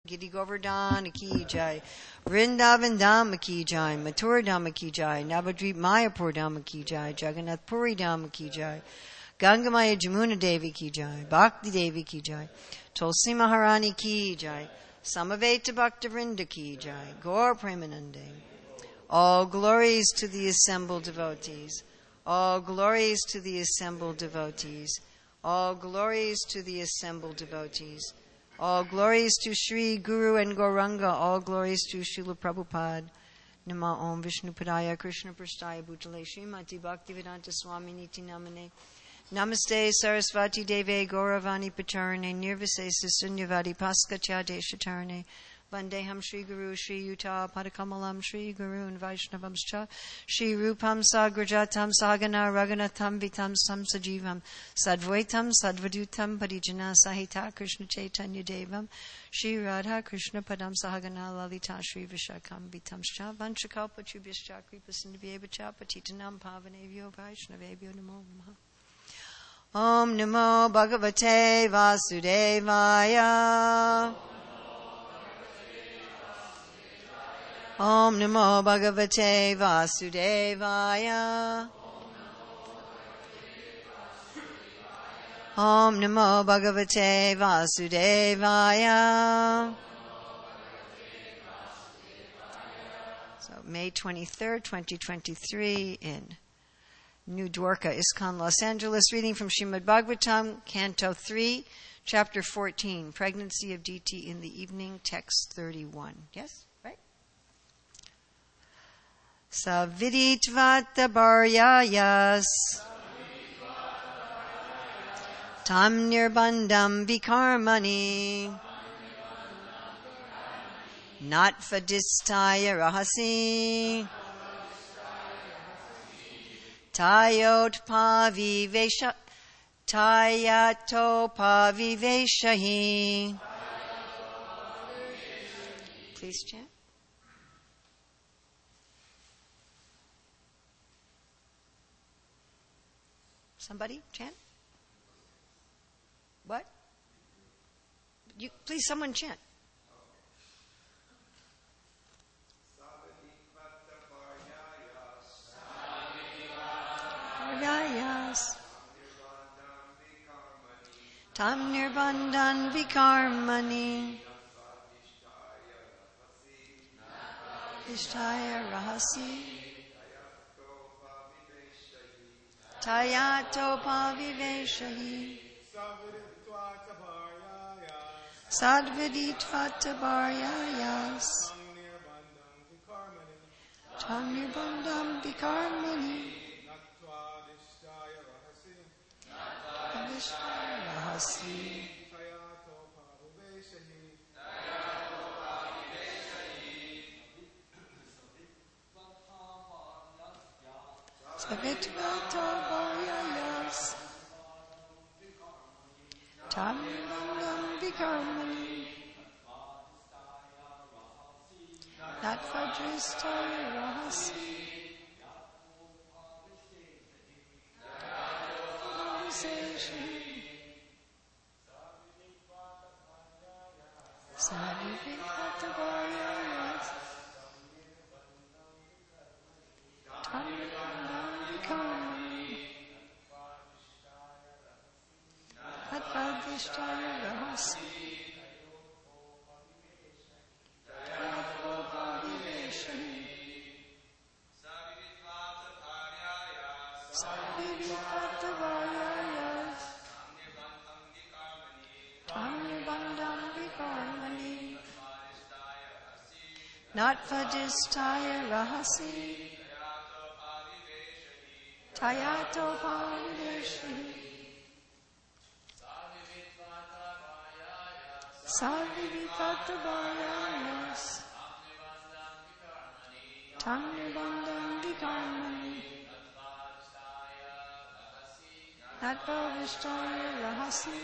Giri Govardhan ki jai, Vrindavan Dham ki jai, Mathura Dham ki jai, Navadvip Mayapur Dham ki jai, Jagannath Puri Dham ki jai, Gangamaya Jamuna Devi ki jai, Bhakti Devi ki jai, Tulsi Maharani ki jai, Samaveta Bhakta Vrinda ki jai, Gaur Premanande. All glories to the assembled devotees. All glories to the assembled devotees. All glories to the assembled devotees. All glories to Sri Guru and Gauranga. All glories to Srila Prabhupada. Nama Om Vishnu Padaya Krishna Prasthaya Bhutale Srimati Bhaktivedanta Swami Niti Namane. Namaste Sarasvati Deve Gauravani Pacharane Nirvisesa Sunyavadi Paskachya Deshatarane. Vandeham Shri Guru Shri Yuta Padakamalam Shri Guru and Vaishnavamscha Shri Rupam Sagrajatam Sagana Raghunatham Vitam Samsajivam Sadvaitam Sadvadutam Parijana Sahita Krishna Chaitanya Devam Shri Radha Krishna Padam Sahagana Lalita Shri Vishakam Vitamscha Vanchakalpa Chubhyascha Kripa Sindhyacha Patitanam Pavanevyo Vaishnavevyo Namo Namaha. Om Namo Bhagavate Vasudevaya. Om Namo Bhagavate Vasudevaya. Om Namo Bhagavate Vasudevaya. So May 23rd, 2023 in New Dwarka, ISKCON, Los Angeles. Reading from Srimad Bhagavatam, Canto 3, Chapter 14, Pregnancy of DT in the Evening, Text 31. Yes? Savidhitvata bharyayas tam nirbandham vikarmani natvadistaya rahasi tayatopaviveshahi. Please chant. Somebody chant? What? You please, someone chant. Bharyayas tam nirbandhan vikarmani ishtaya rahasi Tayatopaviveshahi Sadvidhitvata bharyayas tam nirbandham vikarmani Adhishtaya rahasi Savidhitvata bharyayas tam nirbandham vikarmani natvadistaya rahasi Savidhitvata bharyayas tam nirbandham vikarmani natvadistaya rahasi Savidhitvata bharyayas tam nirbandham vikarmani natvadistaya rahasi tayatopaviveshahi Savidhitvata bharyayas tam nirbandham vikarmani natvadistaya rahasi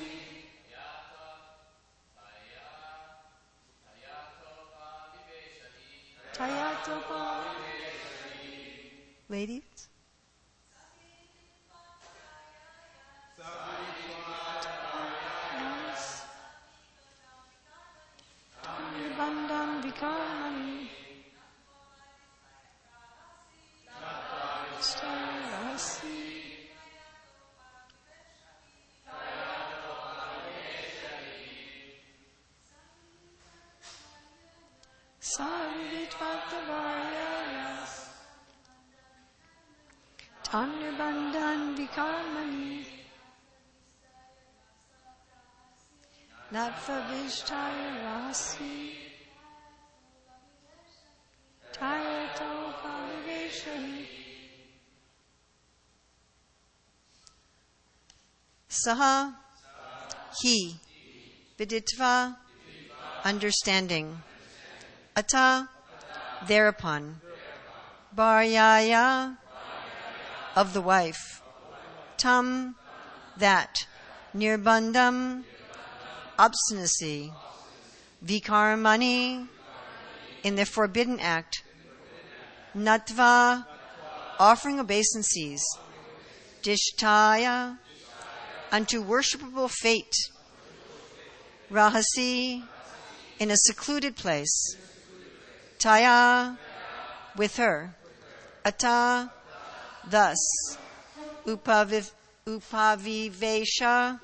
tayatopaviveshahi. Ladies? Tam vikarmani rahasi Sarvitvatavaryayas Tannirbandhan vikarmani Natvavishtaya rasi Tayato Paviveshani Saha He Viditva Understanding Ata Thereupon Bharyaya of the wife Tam that Nirbandham obstinacy Vikarmani in the forbidden act Natva offering obeisances Dishtaya unto worshipable fate Rahasi in a secluded place Taya with her Ata thus Upavivesha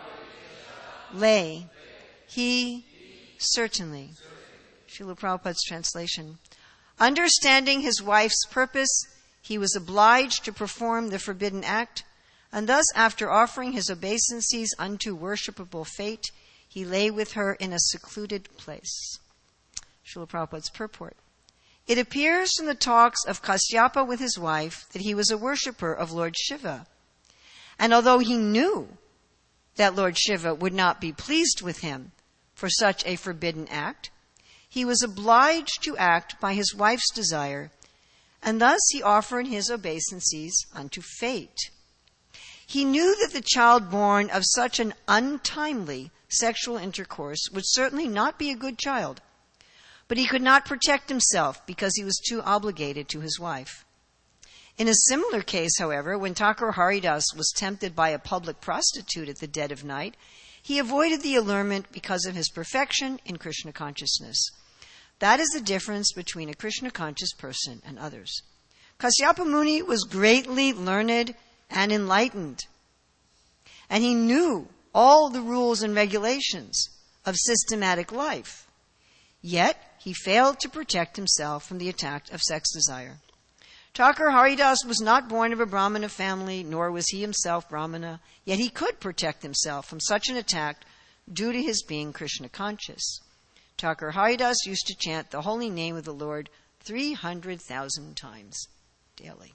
lay he certainly Srila Prabhupada's translation. Understanding his wife's purpose, he was obliged to perform the forbidden act, and thus after offering his obeisances unto worshipable fate, he lay with her in a secluded place. Srila Prabhupada's purport. It appears from the talks of Kasyapa with his wife that he was a worshipper of Lord Shiva. And although he knew that Lord Shiva would not be pleased with him for such a forbidden act, he was obliged to act by his wife's desire, and thus he offered his obeisances unto fate. He knew that the child born of such an untimely sexual intercourse would certainly not be a good child, but he could not protect himself because he was too obligated to his wife. In a similar case, however, when Thakur Haridas was tempted by a public prostitute at the dead of night, he avoided the allurement because of his perfection in Krishna consciousness. That is the difference between a Krishna conscious person and others. Kasyapa Muni was greatly learned and enlightened, and he knew all the rules and regulations of systematic life. Yet, he failed to protect himself from the attack of sex desire. Thakur Haridas was not born of a Brahmana family, nor was he himself Brahmana, yet he could protect himself from such an attack due to his being Krishna conscious. Thakur Haridas used to chant the holy name of the Lord 300,000 times daily.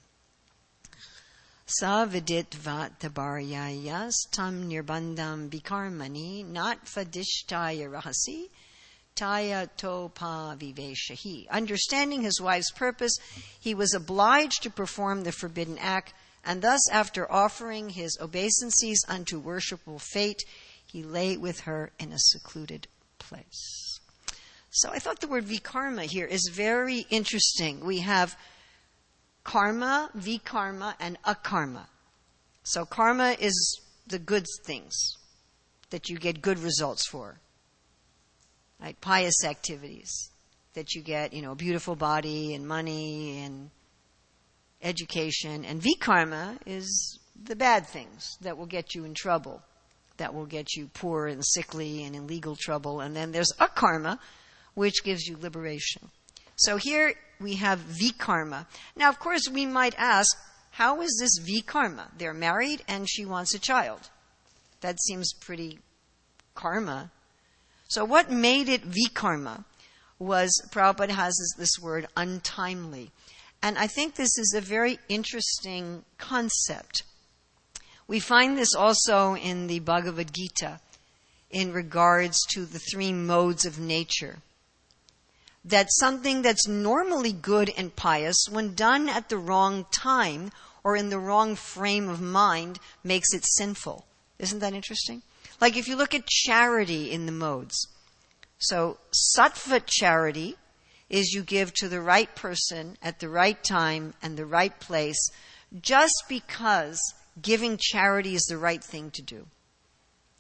Sa vidit vatavaryayas tam nirbandham vikarmani natvadishtaya rahasi Taya topa viveshahi. Understanding his wife's purpose, he was obliged to perform the forbidden act, and thus after offering his obeisances unto worshipful fate, he lay with her in a secluded place. So I thought the word vikarma here is very interesting. We have karma, vikarma, and akarma. So karma is the good things that you get good results for. Like pious activities that you get, a beautiful body and money and education. And vikarma is the bad things that will get you in trouble, that will get you poor and sickly and in legal trouble. And then there's akarma, which gives you liberation. So here we have vikarma. Now, of course, we might ask, how is this vikarma? They're married and she wants a child. That seems pretty karma. So what made it vikarma was, Prabhupada has this word, untimely. And I think this is a very interesting concept. We find this also in the Bhagavad Gita in regards to the three modes of nature. That something that's normally good and pious, when done at the wrong time or in the wrong frame of mind, makes it sinful. Isn't that interesting? Like if you look at charity in the modes. So sattva charity is you give to the right person at the right time and the right place just because giving charity is the right thing to do.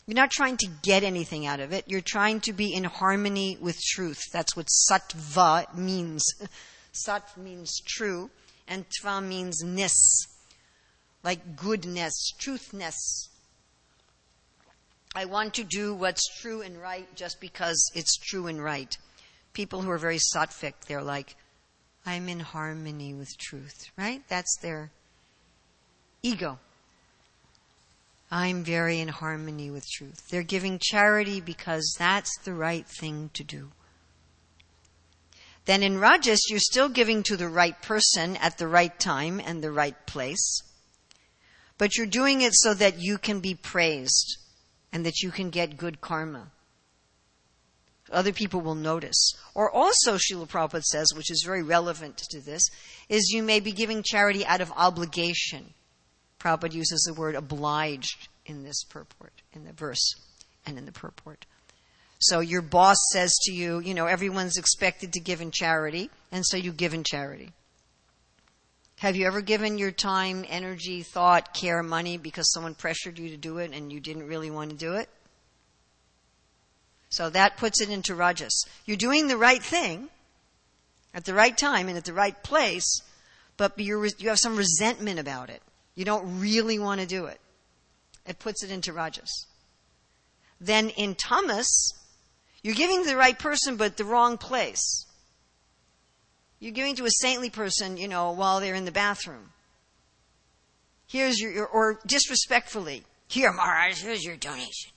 You're not trying to get anything out of it. You're trying to be in harmony with truth. That's what sattva means. Sat means true, and tva means ness, like goodness, truthness. I want to do what's true and right just because it's true and right. People who are very sattvic, they're like, I'm in harmony with truth, right? That's their ego. I'm very in harmony with truth. They're giving charity because that's the right thing to do. Then in Rajas, you're still giving to the right person at the right time and the right place. But you're doing it so that you can be praised and that you can get good karma. Other people will notice. Or also, Srila Prabhupada says, which is very relevant to this, is you may be giving charity out of obligation. Prabhupada uses the word obliged in this purport, in the verse and in the purport. So your boss says to you, everyone's expected to give in charity, and so you give in charity. Have you ever given your time, energy, thought, care, money because someone pressured you to do it and you didn't really want to do it? So that puts it into Rajas. You're doing the right thing at the right time and at the right place, but you have some resentment about it. You don't really want to do it. It puts it into Rajas. Then in Tamas, you're giving to the right person but the wrong place. You're giving to a saintly person, while they're in the bathroom. Here's or disrespectfully, here, Maharaj, here's your donation.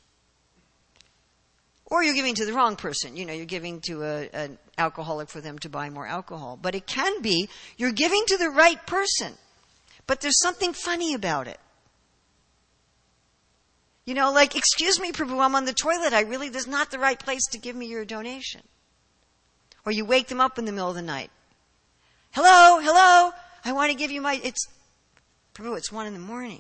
Or you're giving to the wrong person. You're giving to an alcoholic for them to buy more alcohol. But it can be you're giving to the right person, but there's something funny about it. Like, excuse me, Prabhu, I'm on the toilet. This is not the right place to give me your donation. Or you wake them up in the middle of the night. Hello, I want to give you Prabhu, it's 1 a.m.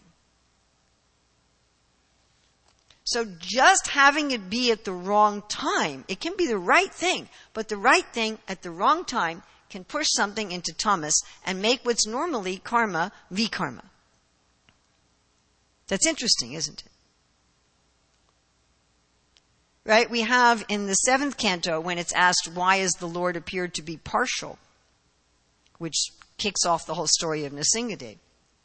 So just having it be at the wrong time, it can be the right thing, but the right thing at the wrong time can push something into tamas and make what's normally karma, vikarma. That's interesting, isn't it? Right? We have in the 7th canto, when it's asked, why is the Lord appeared to be partial? Which kicks off the whole story of Nrsingadev.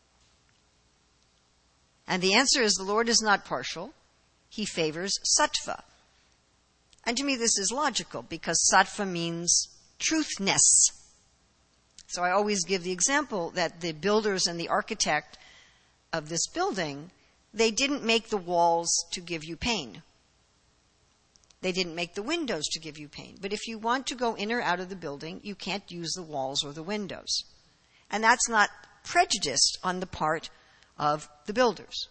And the answer is the Lord is not partial. He favors sattva. And to me this is logical, because sattva means truthness. So I always give the example that the builders and the architect of this building, they didn't make the walls to give you pain. They didn't make the windows to give you pain. But if you want to go in or out of the building, you can't use the walls or the windows. And that's not prejudiced on the part of the builders.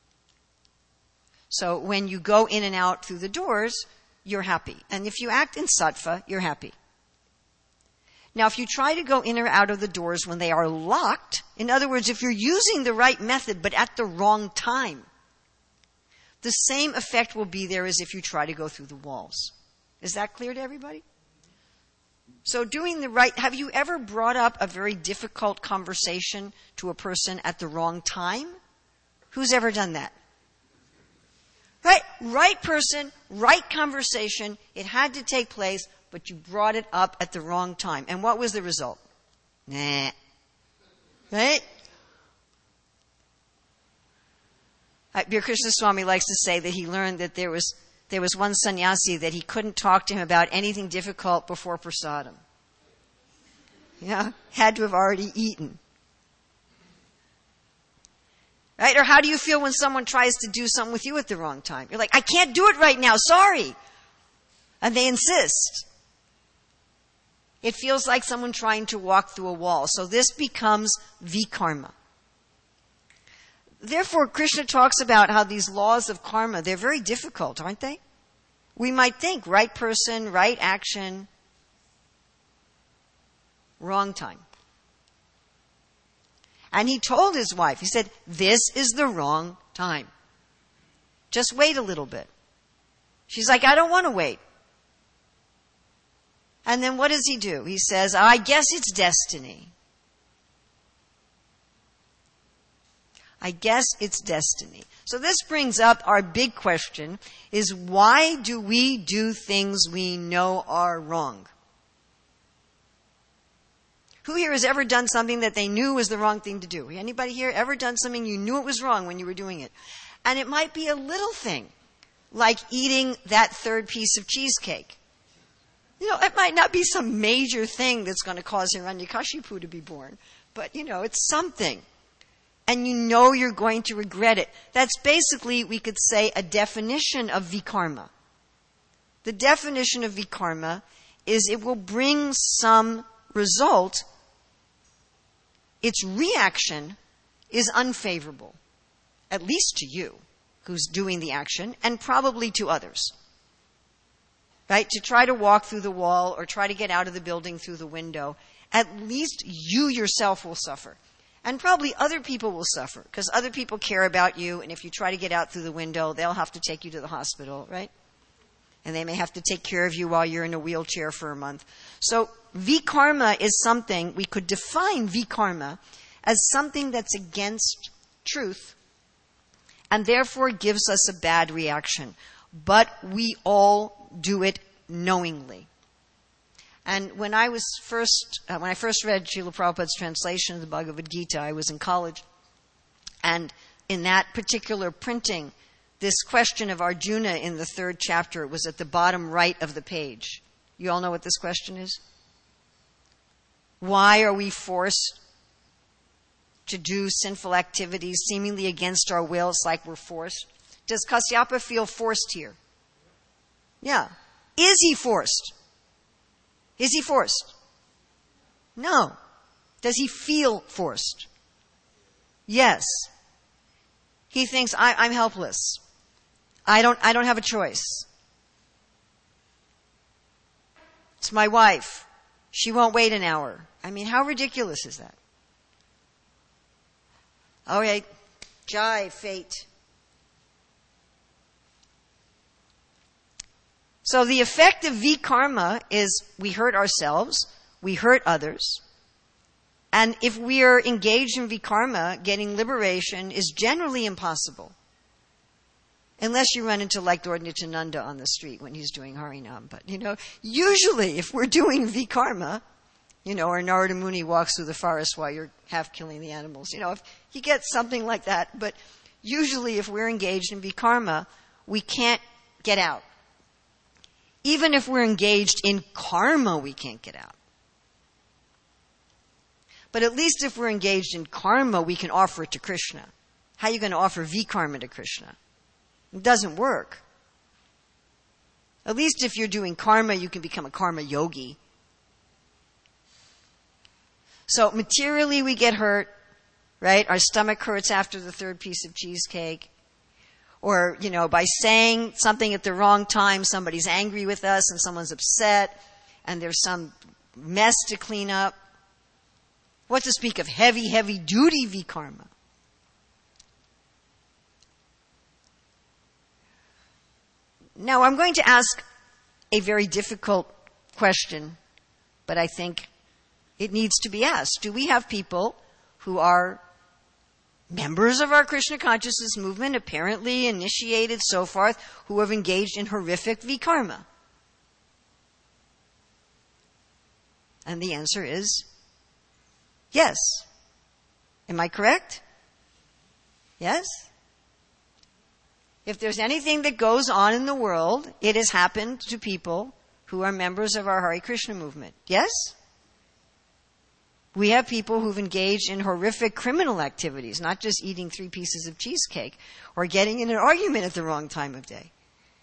So when you go in and out through the doors, you're happy. And if you act in sattva, you're happy. Now, if you try to go in or out of the doors when they are locked, in other words, if you're using the right method but at the wrong time, the same effect will be there as if you try to go through the walls. Is that clear to everybody? So doing the right, have you ever brought up a very difficult conversation to a person at the wrong time? Who's ever done that? Right person, right conversation. It had to take place, but you brought it up at the wrong time. And what was the result? Nah. Right? Bir Krishna Swami likes to say that he learned that there was one sannyasi that he couldn't talk to him about anything difficult before prasadam. Had to have already eaten. Right? Or how do you feel when someone tries to do something with you at the wrong time? You're like, I can't do it right now, sorry. And they insist. It feels like someone trying to walk through a wall. So this becomes vikarma. Therefore, Krishna talks about how these laws of karma, they're very difficult, aren't they? We might think right person, right action, wrong time. And he told his wife, he said, this is the wrong time. Just wait a little bit. She's like, I don't want to wait. And then what does he do? He says, I guess it's destiny. I guess it's destiny. So this brings up our big question, is why do we do things we know are wrong? Who here has ever done something that they knew was the wrong thing to do? Anybody here ever done something you knew it was wrong when you were doing it? And it might be a little thing, like eating that third piece of cheesecake. It might not be some major thing that's going to cause Hiranyakashipu to be born, but it's something. And you're going to regret it. That's basically, we could say, a definition of vikarma. The definition of vikarma is it will bring some result. Its reaction is unfavorable, at least to you, who's doing the action, and probably to others. Right? To try to walk through the wall or try to get out of the building through the window, at least you yourself will suffer. And probably other people will suffer, because other people care about you, and if you try to get out through the window, they'll have to take you to the hospital, right? And they may have to take care of you while you're in a wheelchair for a month. So vikarma is something, we could define vikarma as something that's against truth, and therefore gives us a bad reaction. But we all do it knowingly. And when I first read Srila Prabhupada's translation of the Bhagavad Gita, I was in college. And in that particular printing, this question of Arjuna in the 3rd chapter was at the bottom right of the page. You all know what this question is? Why are we forced to do sinful activities seemingly against our will? It's like we're forced. Does Kasyapa feel forced here? Yeah. Is he forced? Is he forced? No. Does he feel forced? Yes. He thinks, I'm helpless. I don't have a choice. It's my wife. She won't wait an hour. I mean, how ridiculous is that? All right. Jai, fate. So the effect of vikarma is we hurt ourselves, we hurt others, and if we are engaged in vikarma, getting liberation is generally impossible. Unless you run into like Lord Nityananda on the street when he's doing Harinam. But, usually if we're doing vikarma, or Narada Muni walks through the forest while you're half killing the animals, if you get something like that. But usually if we're engaged in vikarma, we can't get out. Even if we're engaged in karma, we can't get out. But at least if we're engaged in karma, we can offer it to Krishna. How are you going to offer vikarma to Krishna? It doesn't work. At least if you're doing karma, you can become a karma yogi. So materially we get hurt, right? Our stomach hurts after the 3rd piece of cheesecake. Or, by saying something at the wrong time, somebody's angry with us and someone's upset and there's some mess to clean up. What to speak of heavy, heavy duty vikarma? Now, I'm going to ask a very difficult question, but I think it needs to be asked. Do we have people who are members of our Krishna consciousness movement, apparently initiated, so forth, who have engaged in horrific vikarma? And the answer is yes. Am I correct? Yes? If there's anything that goes on in the world, it has happened to people who are members of our Hare Krishna movement. Yes? We have people who've engaged in horrific criminal activities, not just eating 3 pieces of cheesecake or getting in an argument at the wrong time of day.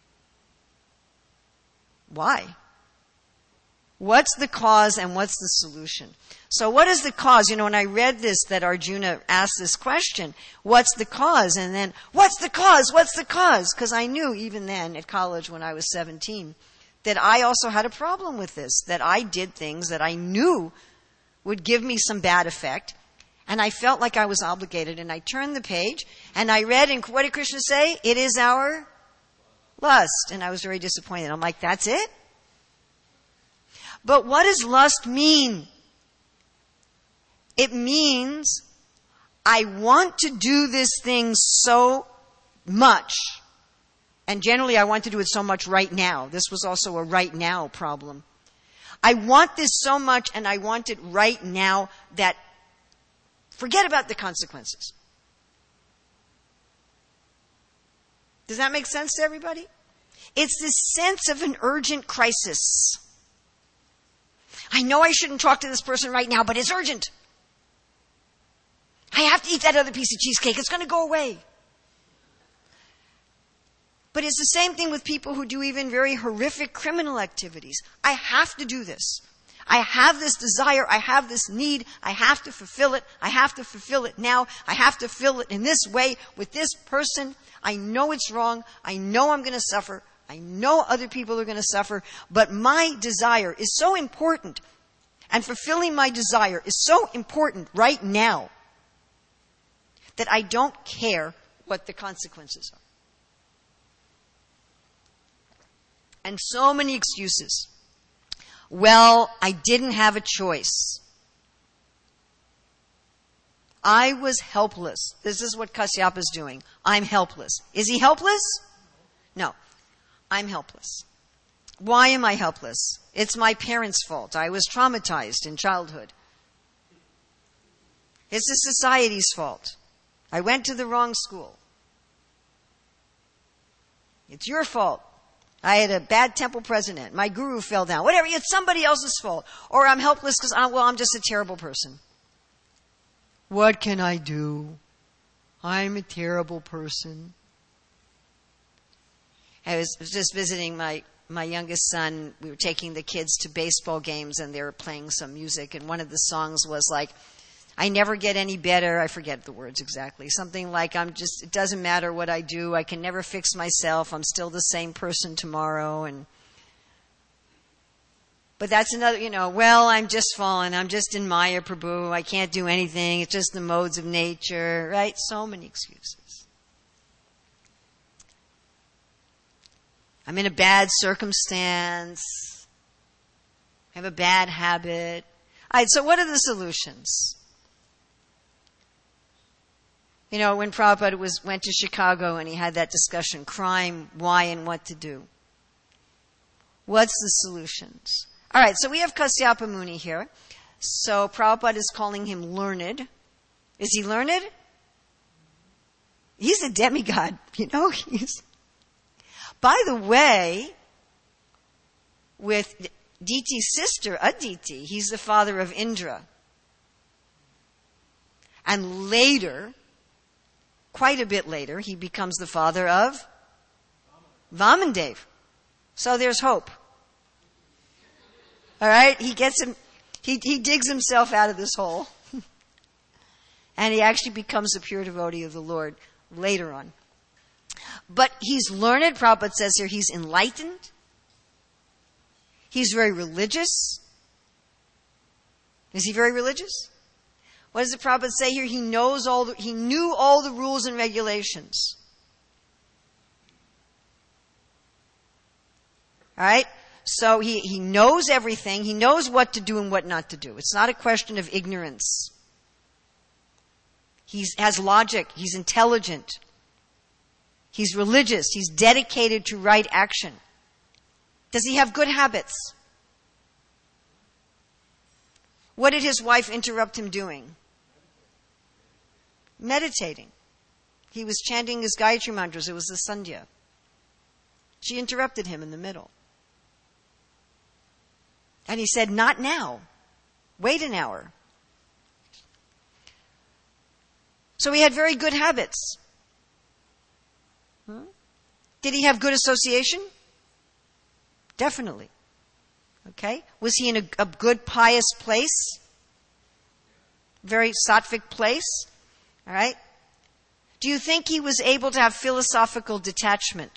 Why? What's the cause and what's the solution? So what is the cause? When I read this, that Arjuna asked this question, what's the cause? And then, what's the cause? What's the cause? Because I knew even then at college when I was 17 that I also had a problem with this, that I did things that I knew would give me some bad effect, and I felt like I was obligated, and I turned the page, and I read, and what did Krishna say? It is our lust. And I was very disappointed. I'm like, that's it? But what does lust mean? It means I want to do this thing so much. And generally I want to do it so much right now. This was also a right now problem. I want this so much and I want it right now that forget about the consequences. Does that make sense to everybody? It's this sense of an urgent crisis. I know I shouldn't talk to this person right now, but it's urgent. I have to eat that other piece of cheesecake. It's going to go away. But it's the same thing with people who do even very horrific criminal activities. I have to do this. I have this desire. I have this need. I have to fulfill it. I have to fulfill it now. I have to fill it in this way with this person. I know it's wrong. I know I'm going to suffer. I know other people are going to suffer. But my desire is so important. And fulfilling my desire is so important right now that I don't care what the consequences are. And so many excuses. Well, I didn't have a choice. I was helpless. This is what Kashyapa is doing. I'm helpless. Is he helpless? No. I'm helpless. Why am I helpless? It's my parents' fault. I was traumatized in childhood. It's the society's fault. I went to the wrong school. It's your fault. I had a bad temple president. My guru fell down. Whatever. It's somebody else's fault. Or I'm helpless because I'm just a terrible person. What can I do? I'm a terrible person. I was just visiting my youngest son. We were taking the kids to baseball games and they were playing some music. And one of the songs was like, I never get any better. I forget the words exactly. Something like, it doesn't matter what I do. I can never fix myself. I'm still the same person tomorrow. But that's another, well, I'm just fallen. I'm just in Maya Prabhu. I can't do anything. It's just the modes of nature, right? So many excuses. I'm in a bad circumstance. I have a bad habit. All right, so what are the solutions? When Prabhupada went to Chicago and he had that discussion, crime, why, and what to do. What's the solutions? All right, so we have Kashyapa Muni here. So Prabhupada is calling him learned. Is he learned? He's a demigod, By the way, with Diti's sister, Aditi, he's the father of Indra. And later, quite a bit later, he becomes the father of Vamandev. So there's hope. All right? He digs himself out of this hole. And he actually becomes a pure devotee of the Lord later on. But he's learned. Prabhupada says here he's enlightened. He's very religious. Is he very religious? What does the Prabhupada say here? He knew all the rules and regulations. All right? So he knows everything. He knows what to do and what not to do. It's not a question of ignorance. He has logic. He's intelligent. He's religious. He's dedicated to right action. Does he have good habits? What did his wife interrupt him doing? Meditating. He was chanting his Gayatri mantras. It was the Sandhya. She interrupted him in the middle. And he said, not now. Wait an hour. So he had very good habits. Did he have good association? Definitely. Okay. Was he in a good, pious place? Very sattvic place? All right. Do you think he was able to have philosophical detachment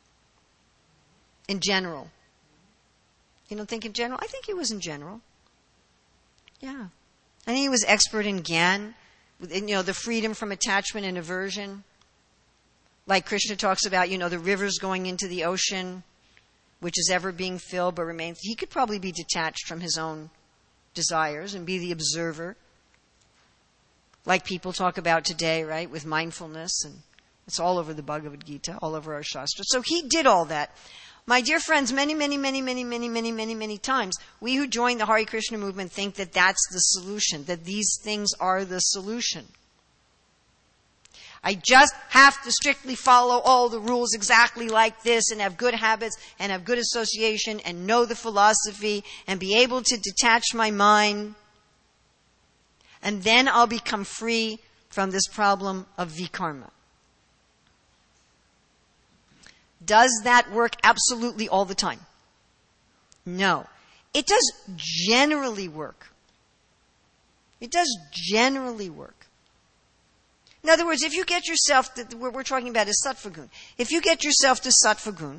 in general? You don't think in general? I think he was in general. Yeah. I think he was expert in Gyan, the freedom from attachment and aversion. Like Krishna talks about, the rivers going into the ocean, which is ever being filled but remains. He could probably be detached from his own desires and be the observer. like people talk about today, right, with mindfulness, and it's all over the Bhagavad Gita, all over our Shastra. So he did all that. My dear friends, many times, we who join the Hare Krishna movement think that that's the solution, that these things are the solution. I just have to strictly follow all the rules exactly like this and have good habits and have good association and know the philosophy and be able to detach my mind. And then I'll become free from this problem of vikarma. Does that work absolutely all the time? No. It does generally work. It does generally work. In other words, if you get yourself, what we're talking about is sattva gun. If you get yourself to sattva gun,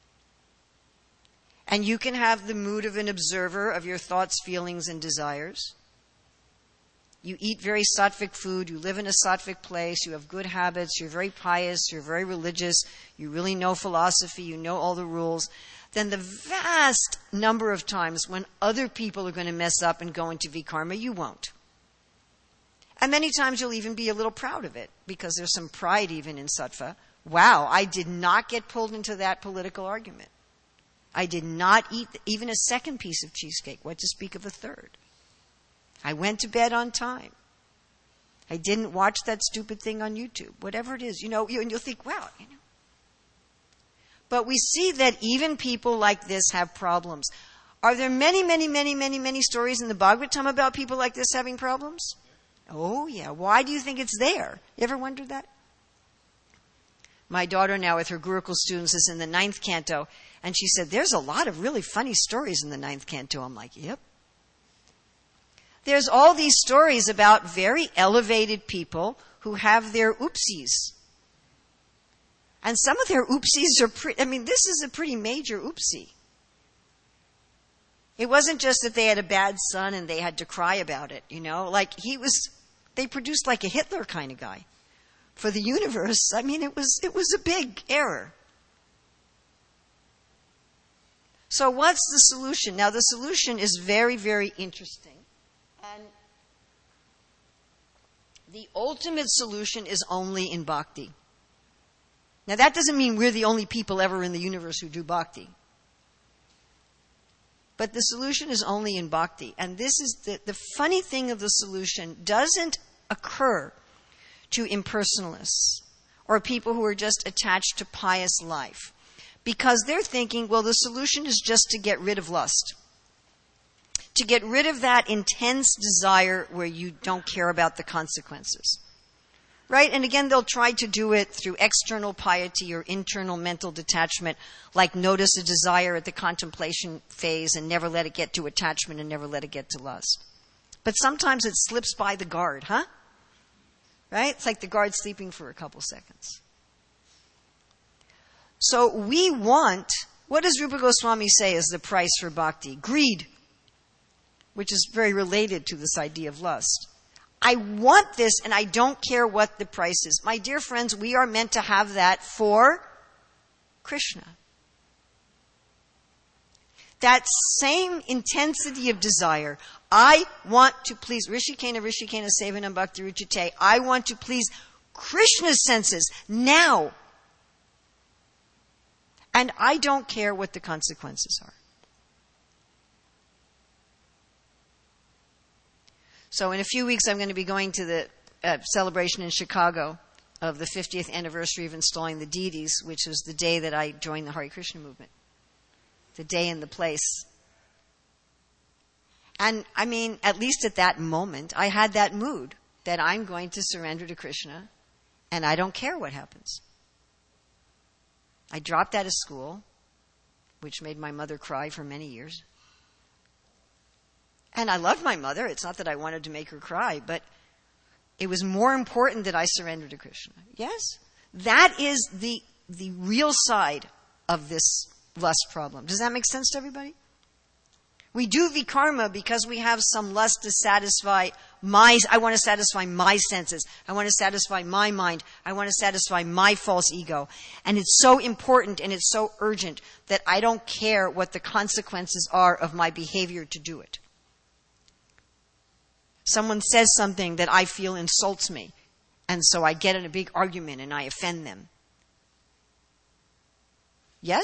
and you can have the mood of an observer of your thoughts, feelings, and desires, you eat very sattvic food, you live in a sattvic place, you have good habits, you're very pious, you're very religious, you really know philosophy, you know all the rules, then the vast number of times when other people are going to mess up and go into vikarma, you won't. And many times you'll even be a little proud of it, because there's some pride even in sattva. Wow, I did not get pulled into that political argument. I did not eat even a second piece of cheesecake, what to speak of a third. I went to bed on time. I didn't watch that stupid thing on YouTube, whatever it is, and you'll think, wow, But we see that even people like this have problems. Are there many stories in the Bhagavatam about people like this having problems? Oh, yeah. Why do you think it's there? You ever wondered that? My daughter now with her Gurukul students is in the 9th canto, and she said, there's a lot of really funny stories in the 9th canto. I'm like, yep. There's all these stories about very elevated people who have their oopsies. And some of their oopsies are this is a pretty major oopsie. It wasn't just that they had a bad son and they had to cry about it, they produced like a Hitler kind of guy. For the universe, it was a big error. So what's the solution? Now the solution is very, very interesting. And the ultimate solution is only in bhakti. Now that doesn't mean we're the only people ever in the universe who do bhakti. But the solution is only in bhakti. And this is the funny thing of the solution doesn't occur to impersonalists or people who are just attached to pious life. Because they're thinking, well, the solution is just to get rid of lust. To get rid of that intense desire where you don't care about the consequences. Right? And again, they'll try to do it through external piety or internal mental detachment, like notice a desire at the contemplation phase and never let it get to attachment and never let it get to lust. But sometimes it slips by the guard, huh? Right? It's like the guard sleeping for a couple seconds. So what does Rupa Goswami say is the price for bhakti? Greed, which is very related to this idea of lust. I want this and I don't care what the price is. My dear friends, we are meant to have that for Krishna. That same intensity of desire. I want to please Rishikena Sevanam Bhakti Ruchite. I want to please Krishna's senses now. And I don't care what the consequences are. So in a few weeks, I'm going to be going to the celebration in Chicago of the 50th anniversary of installing the deities, which was the day that I joined the Hare Krishna movement. The day and the place. And at least at that moment, I had that mood that I'm going to surrender to Krishna and I don't care what happens. I dropped out of school, which made my mother cry for many years. And I loved my mother. It's not that I wanted to make her cry, but it was more important that I surrender to Krishna. Yes? That is the real side of this lust problem. Does that make sense to everybody? We do vikarma because we have some lust to satisfy I want to satisfy my senses. I want to satisfy my mind. I want to satisfy my false ego. And it's so important and it's so urgent that I don't care what the consequences are of my behavior to do it. Someone says something that I feel insults me, and so I get in a big argument and I offend them. Yes?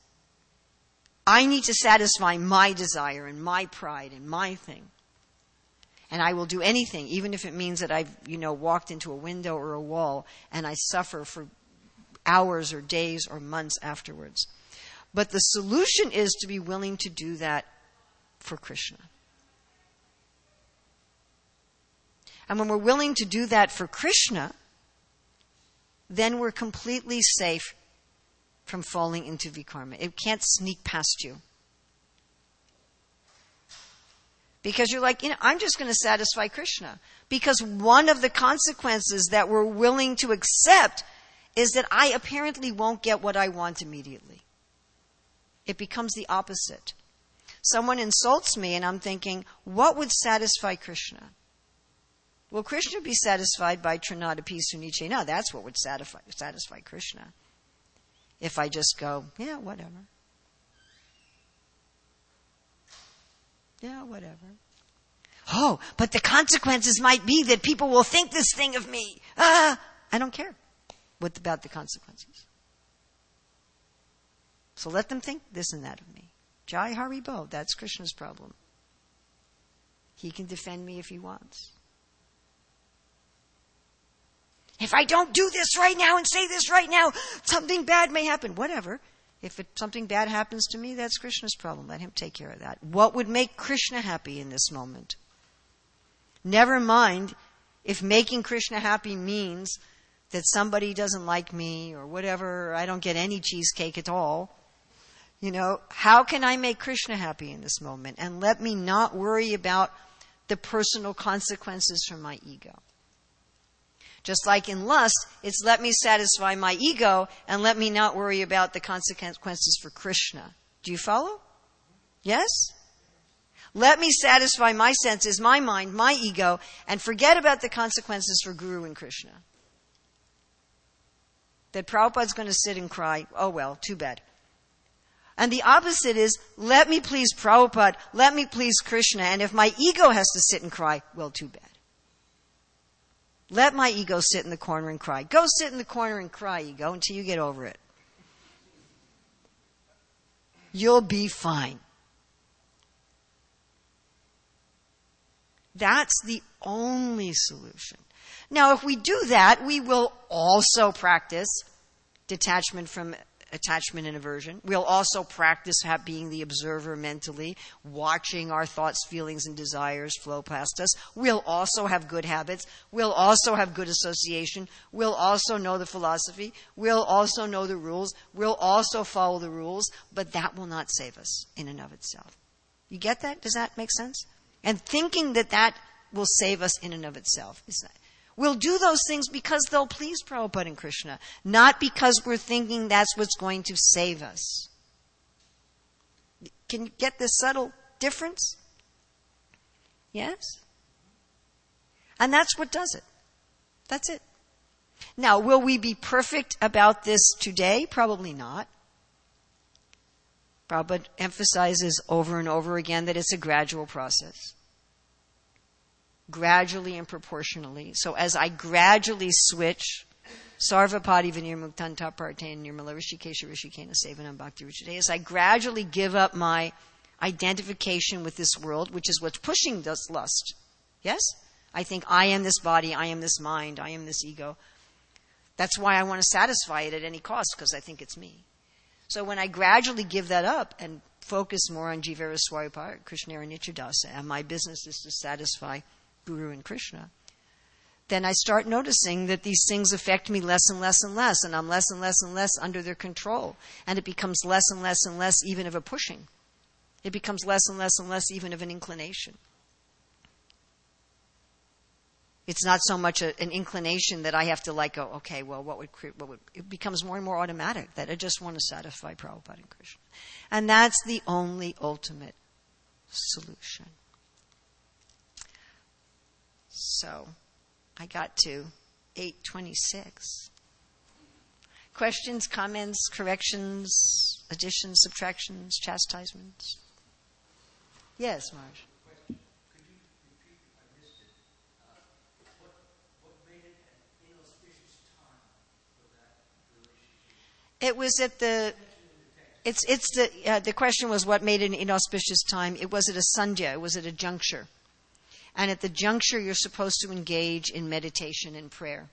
I need to satisfy my desire and my pride and my thing. And I will do anything, even if it means that I've, walked into a window or a wall and I suffer for hours or days or months afterwards. But the solution is to be willing to do that for Krishna. And when we're willing to do that for Krishna, then we're completely safe from falling into vikarma. It can't sneak past you. Because you're like, I'm just going to satisfy Krishna. Because one of the consequences that we're willing to accept is that I apparently won't get what I want immediately. It becomes the opposite. Someone insults me and I'm thinking, what would satisfy Krishna? Will Krishna be satisfied by Trinadapi Suniche? No, that's what would satisfy Krishna. If I just go, yeah, whatever. Yeah, whatever. Oh, but the consequences might be that people will think this thing of me. I don't care. What about the consequences? So let them think this and that of me. Jai Haribo, that's Krishna's problem. He can defend me if he wants. If I don't do this right now and say this right now, something bad may happen. Whatever. If something bad happens to me, that's Krishna's problem. Let him take care of that. What would make Krishna happy in this moment? Never mind if making Krishna happy means that somebody doesn't like me or whatever, I don't get any cheesecake at all. How can I make Krishna happy in this moment? And let me not worry about the personal consequences from my ego. Just like in lust, it's let me satisfy my ego and let me not worry about the consequences for Krishna. Do you follow? Yes? Let me satisfy my senses, my mind, my ego, and forget about the consequences for Guru and Krishna. That Prabhupada's going to sit and cry, oh well, too bad. And the opposite is, let me please Prabhupada, let me please Krishna, and if my ego has to sit and cry, well, too bad. Let my ego sit in the corner and cry. Go sit in the corner and cry, ego, until you get over it. You'll be fine. That's the only solution. Now, if we do that, we will also practice detachment from attachment and aversion. We'll also practice being the observer mentally, watching our thoughts, feelings, and desires flow past us. We'll also have good habits. We'll also have good association. We'll also know the philosophy. We'll also know the rules. We'll also follow the rules. But that will not save us in and of itself. You get that? Does that make sense? And thinking that will save us in and of itself is not. We'll do those things because they'll please Prabhupada and Krishna, not because we're thinking that's what's going to save us. Can you get this subtle difference? Yes? And that's what does it. That's it. Now, will we be perfect about this today? Probably not. Prabhupada emphasizes over and over again that it's a gradual process. Gradually and proportionally. So as I gradually switch, Sarvapati Vinirmuktan Partain Nirmala Rishikesha Rishikena Sevanam Bhakti Richate, as I gradually give up my identification with this world, which is what's pushing this lust. Yes? I think I am this body, I am this mind, I am this ego. That's why I want to satisfy it at any cost, because I think it's me. So when I gradually give that up and focus more on Jivara Swarupar, Krishna and Nityadasa, and my business is to satisfy Guru and Krishna, then I start noticing that these things affect me less and less and less, and I'm less and less and less under their control. And it becomes less and less and less even of a pushing. It becomes less and less and less even of an inclination. It's not so much an inclination that I have to go, okay, well, what would it becomes more and more automatic that I just want to satisfy Prabhupada and Krishna. And that's the only ultimate solution. So, I got to 8:26. Questions, comments, corrections, additions, subtractions, chastisements? Yes, Marge. Could you repeat? I missed it. It was at the. The question was what made it an inauspicious time. It was at a sandhya. It was at a juncture, and at the juncture you're supposed to engage in meditation and prayer.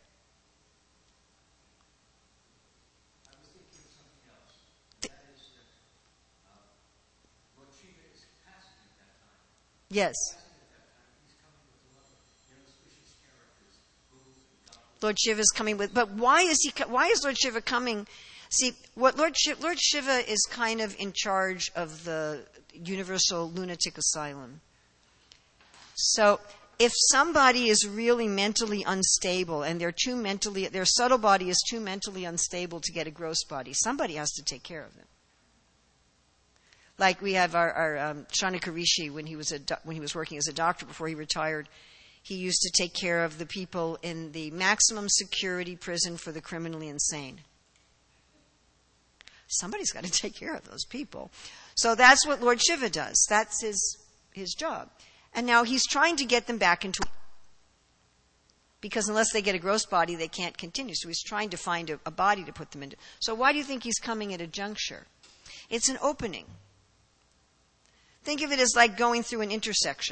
I was thinking of something else. That is that Lord Shiva is passing at that time. Yes. He's coming with a lot of inauspicious characters. Lord Shiva is coming with, but why is Lord Shiva coming? See, what Lord Shiva is kind of in charge of the Universal Lunatic Asylum. So if somebody is really mentally unstable and their subtle body is too mentally unstable to get a gross body, somebody has to take care of them. Like we have our Shaunaka Rishi when he was working as a doctor before he retired. He used to take care of the people in the maximum security prison for the criminally insane. Somebody's got to take care of those people. So that's what Lord Shiva does. That's his job. And now he's trying to get them back into... Because unless they get a gross body, they can't continue. So he's trying to find a body to put them into. So why do you think he's coming at a juncture? It's an opening. Think of it as like going through an intersection.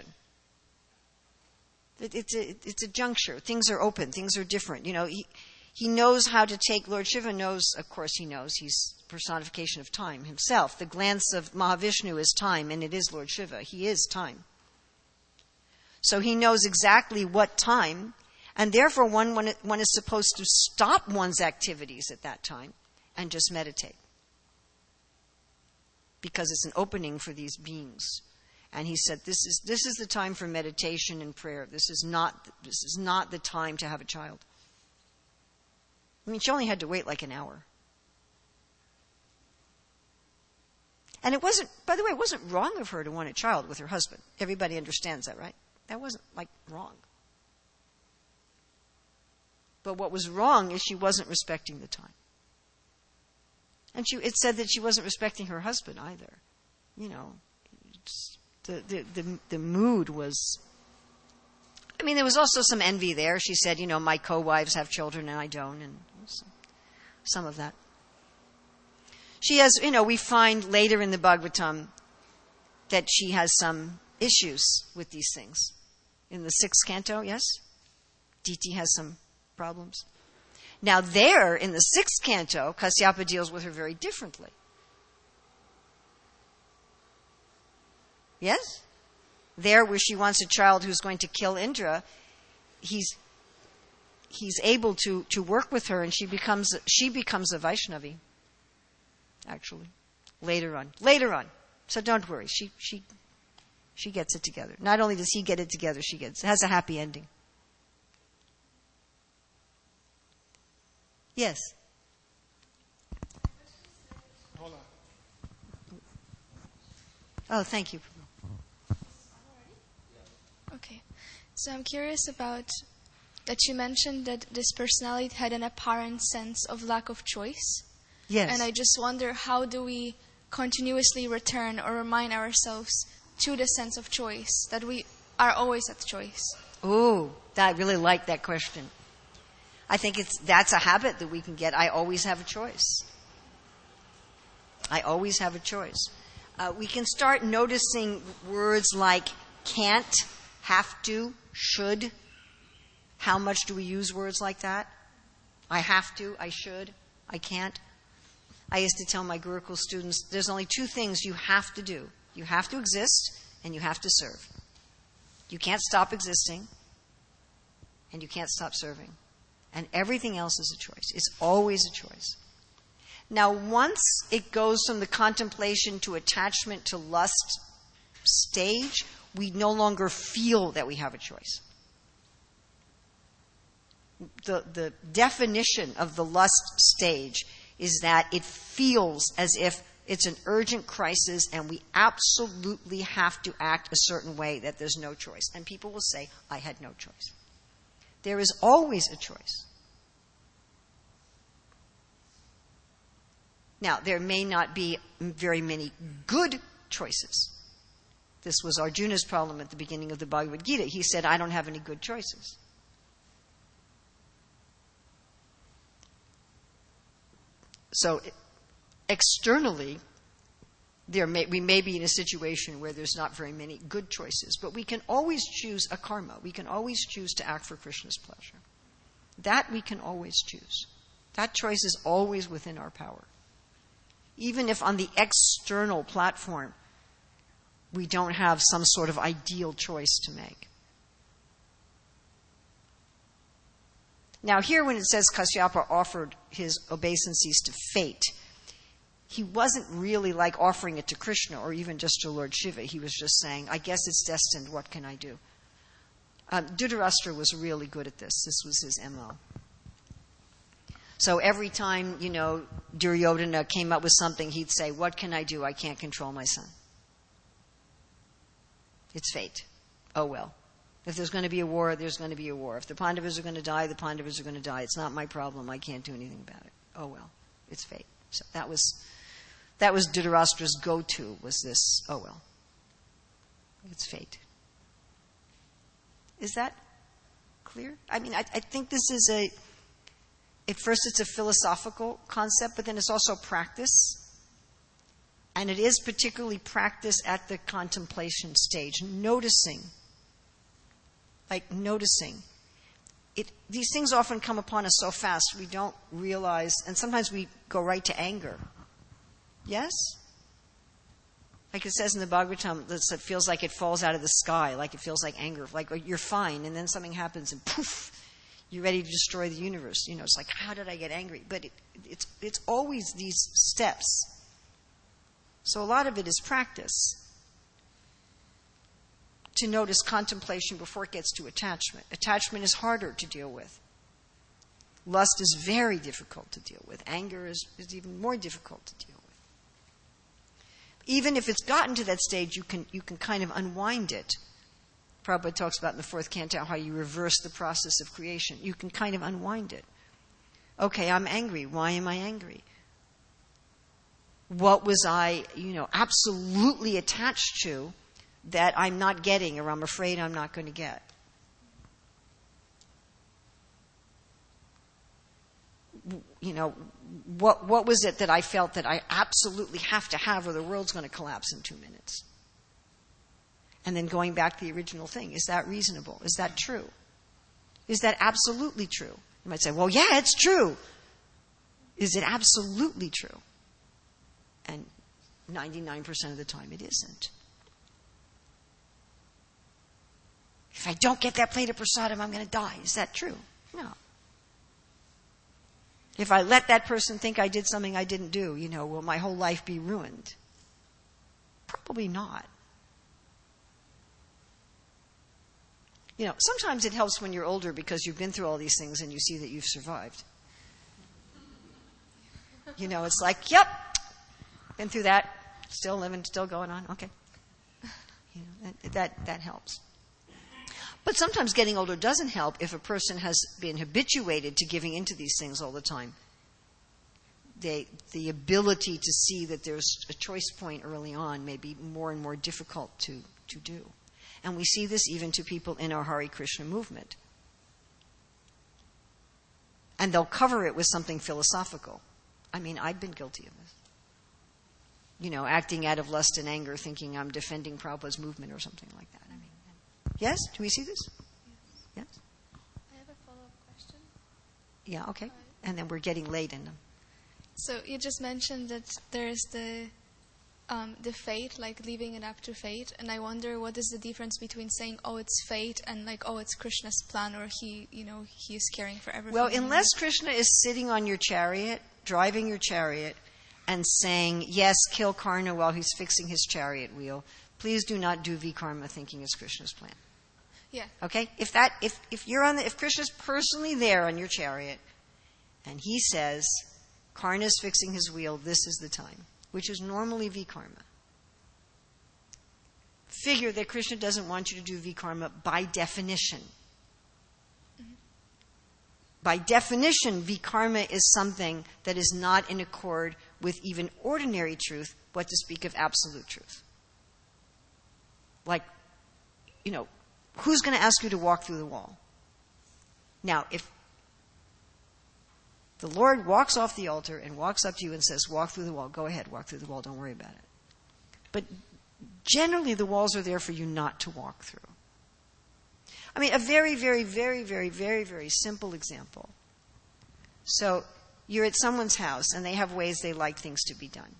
It's a juncture. Things are open. Things are different. He knows how to take... Lord Shiva knows, of course he knows, he's personification of time himself. The glance of Mahavishnu is time, and it is Lord Shiva. He is time. So he knows exactly what time, and therefore one is supposed to stop one's activities at that time and just meditate. Because it's an opening for these beings. And he said, this is the time for meditation and prayer. This is not the time to have a child. I mean, she only had to wait like an hour. And it wasn't, by the way, it wasn't wrong of her to want a child with her husband. Everybody understands that, right? That wasn't, wrong. But what was wrong is she wasn't respecting the time. And it said that she wasn't respecting her husband either. The mood was... I mean, there was also some envy there. She said, my co-wives have children and I don't, and some of that. She has, we find later in the Bhagavatam that she has some issues with these things. In the 6th canto, yes? Diti has some problems. Now there, in the 6th canto, Kasyapa deals with her very differently. Yes? There, where she wants a child who's going to kill Indra, he's able to work with her, and she becomes a Vaishnavi. Actually, later on. So don't worry. She gets it together. Not only does he get it together, has a happy ending. Yes. Hold on. Oh, thank you. Okay. So I'm curious about that you mentioned that this personality had an apparent sense of lack of choice. Yes. And I just wonder, how do we continuously return or remind ourselves to the sense of choice, that we are always at choice? Ooh, I really like that question. I think that's a habit that we can get. I always have a choice. I always have a choice. We can start noticing words like can't, have to, should. How much do we use words like that? I have to, I should, I can't. I used to tell my Gurukul students, there's only 2 things you have to do. You have to exist, and you have to serve. You can't stop existing, and you can't stop serving. And everything else is a choice. It's always a choice. Now, once it goes from the contemplation to attachment to lust stage, we no longer feel that we have a choice. The definition of the lust stage is that it feels as if it's an urgent crisis and we absolutely have to act a certain way, that there's no choice. And people will say, I had no choice. There is always a choice. Now, there may not be very many good choices. This was Arjuna's problem at the beginning of the Bhagavad Gita. He said, I don't have any good choices. So externally, we may be in a situation where there's not very many good choices, but we can always choose a karma. We can always choose to act for Krishna's pleasure. That we can always choose. That choice is always within our power. Even if on the external platform we don't have some sort of ideal choice to make. Now here when it says Kashyapa offered his obeisances to fate, he wasn't really like offering it to Krishna or even just to Lord Shiva. He was just saying, I guess it's destined, what can I do? Dhritarashtra was really good at this. This was his MO. So every time, Duryodhana came up with something, he'd say, what can I do? I can't control my son. It's fate. Oh well. If there's going to be a war, there's going to be a war. If the Pandavas are going to die, the Pandavas are going to die. It's not my problem. I can't do anything about it. Oh well. It's fate. So that was Dhritarashtra's go-to, was this, oh well. It's fate. Is that clear? I mean, I think this is at first it's a philosophical concept, but then it's also practice. And it is particularly practice at the contemplation stage, noticing. These things often come upon us so fast we don't realize, and sometimes we go right to anger. Yes? Like it says in the Bhagavatam, it feels like it falls out of the sky, like it feels like anger, like you're fine, and then something happens and poof, you're ready to destroy the universe. It's like, how did I get angry? But it's always these steps. So a lot of it is practice. To notice contemplation before it gets to attachment. Attachment is harder to deal with. Lust is very difficult to deal with. Anger is even more difficult to deal with. Even if it's gotten to that stage, you can kind of unwind it. Prabhupada talks about in the fourth canto how you reverse the process of creation. You can kind of unwind it. Okay, I'm angry. Why am I angry? What was I, absolutely attached to that I'm not getting or I'm afraid I'm not going to get? What was it that I felt that I absolutely have to have or the world's going to collapse in 2 minutes? And then going back to the original thing, is that reasonable? Is that true? Is that absolutely true? You might say, well, yeah, it's true. Is it absolutely true? And 99% of the time it isn't. If I don't get that plate of prasadam, I'm going to die. Is that true? No. If I let that person think I did something I didn't do, will my whole life be ruined? Probably not. Sometimes it helps when you're older because you've been through all these things and you see that you've survived. It's like, yep, been through that, still living, still going on, okay. That helps. But sometimes getting older doesn't help if a person has been habituated to giving into these things all the time. The ability to see that there's a choice point early on may be more and more difficult to do. And we see this even to people in our Hare Krishna movement. And they'll cover it with something philosophical. I mean, I've been guilty of this. Acting out of lust and anger, thinking I'm defending Prabhupada's movement or something like that. Yes? Do we see this? Yes? I have a follow-up question. Yeah, okay. And then we're getting late in them. So you just mentioned that there's the fate, like leaving it up to fate. And I wonder what is the difference between saying, oh, it's fate, and like, oh, it's Krishna's plan, or he is caring for everything. Well, unless Krishna is sitting on your chariot, driving your chariot, and saying, yes, kill Karna while he's fixing his chariot wheel, please do not do vikarma thinking it's Krishna's plan. Yeah. Okay? If Krishna's personally there on your chariot, and he says, Karna's fixing his wheel, this is the time, which is normally vikarma. Figure that Krishna doesn't want you to do vikarma by definition. Mm-hmm. By definition, vikarma is something that is not in accord with even ordinary truth, what to speak of absolute truth. Like, who's going to ask you to walk through the wall? Now, The Lord walks off the altar and walks up to you and says, walk through the wall. Go ahead, walk through the wall. Don't worry about it. But generally, the walls are there for you not to walk through. I mean, a very, very, very, very, very, very simple example. So you're at someone's house and they have ways they like things to be done.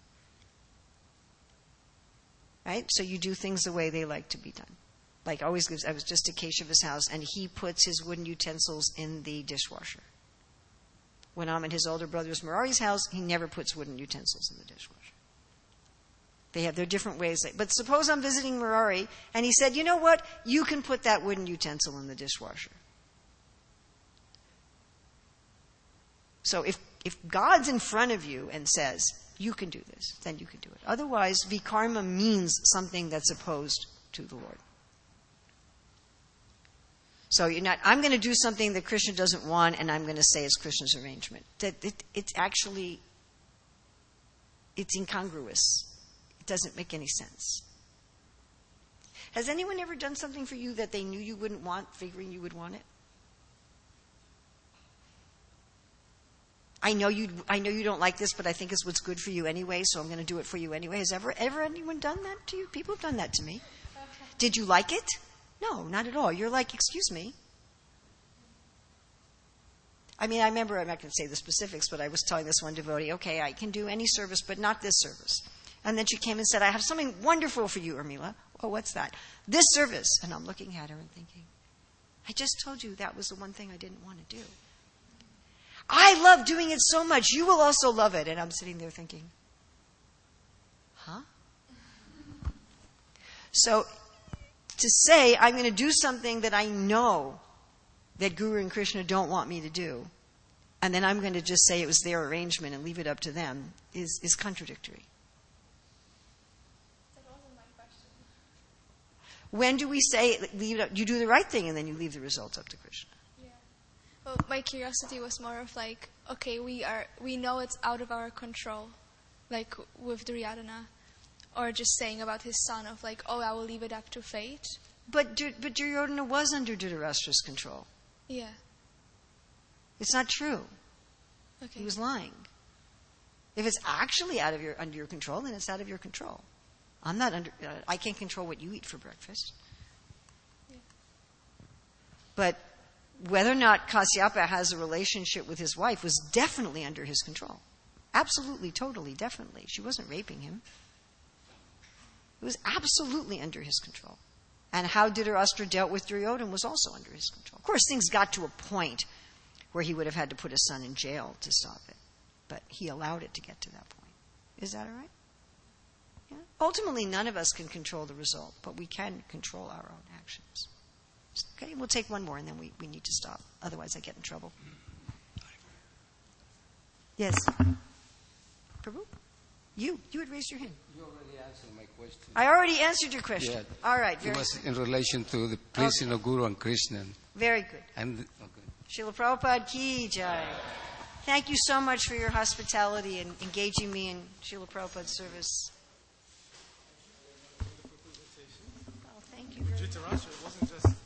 Right? So you do things the way they like to be done. Like I was just at Kesheva's house and he puts his wooden utensils in the dishwasher. When I'm at his older brother's Murari's house, he never puts wooden utensils in the dishwasher. They have their different ways. But suppose I'm visiting Murari, and he said, you know what? You can put that wooden utensil in the dishwasher. So if God's in front of you and says, you can do this, then you can do it. Otherwise, vikarma means something that's opposed to the Lord. So you're not, I'm going to do something that Krishna doesn't want, and I'm going to say it's Krishna's arrangement. It's actually, it's incongruous. It doesn't make any sense. Has anyone ever done something for you that they knew you wouldn't want, figuring you would want it? I know you don't like this, but I think it's what's good for you anyway, so I'm going to do it for you anyway. Has ever anyone done that to you? People have done that to me. Did you like it? No, not at all. You're like, excuse me. I mean, I remember, I'm not going to say the specifics, but I was telling this one devotee, okay, I can do any service, but not this service. And then she came and said, I have something wonderful for you, Urmila. Oh, what's that? This service. And I'm looking at her and thinking, I just told you that was the one thing I didn't want to do. I love doing it so much. You will also love it. And I'm sitting there thinking, huh? So to say I'm going to do something that I know that Guru and Krishna don't want me to do, and then I'm going to just say it was their arrangement and leave it up to them is contradictory. That wasn't my question. When do we say leave it up, you do the right thing and then you leave the results up to Krishna? Yeah. Well, my curiosity was more of like, okay, we know it's out of our control, like with Duryodhana. Or just saying about his son of like, oh, I will leave it up to fate. But Duryodhana was under Dhritarashtra's control. Yeah. It's not true. Okay. He was lying. If it's actually under your control, then it's out of your control. I can't control what you eat for breakfast. Yeah. But whether or not Kasyapa has a relationship with his wife was definitely under his control. Absolutely, totally, definitely. She wasn't raping him. It was absolutely under his control. And how Dhritarashtra dealt with Duryodhana was also under his control. Of course, things got to a point where he would have had to put his son in jail to stop it. But he allowed it to get to that point. Is that all right? Yeah? Ultimately, none of us can control the result, but we can control our own actions. Okay, we'll take one more and then we need to stop. Otherwise, I get in trouble. Yes? Prabhu? You had raised your hand. You already answered my question. I already answered your question. Yeah. All right. It was in relation to the pleasing of Guru and Krishna. Very good. Okay. Srila Prabhupada ki jai. Thank you so much for your hospitality and engaging me in Srila Prabhupada's service. Oh, thank you very much. Dhritarashtra, it wasn't just